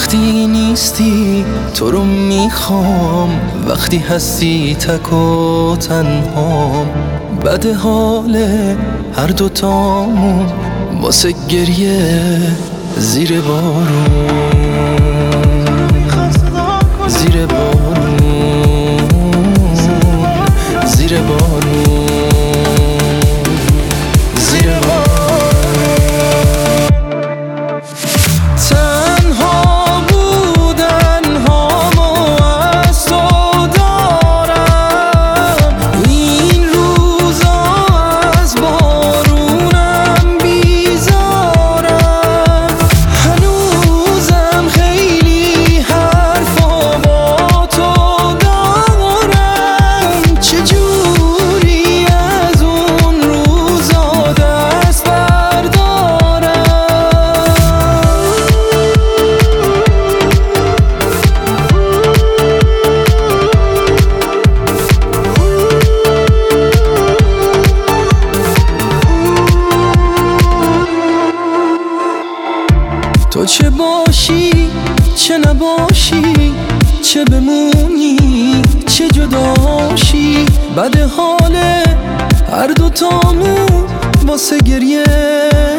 وقتی نیستی تو رو میخوام، وقتی هستی تک و تنهام. بده حال هر دوتامون واسه گریه زیر بارون، زیر بارون، زیر بارون، زیر بارون. تنها بودن هامو از تو دارم، این روزا از بارونم بیزارم. هنوزم خیلی حرفا با تو دارم، چجوری از اون روزا دست بردارم. تو چه باشی چه نباشی، چه بمونی چه جداشی، بده حال هر دوتامون واسه گریه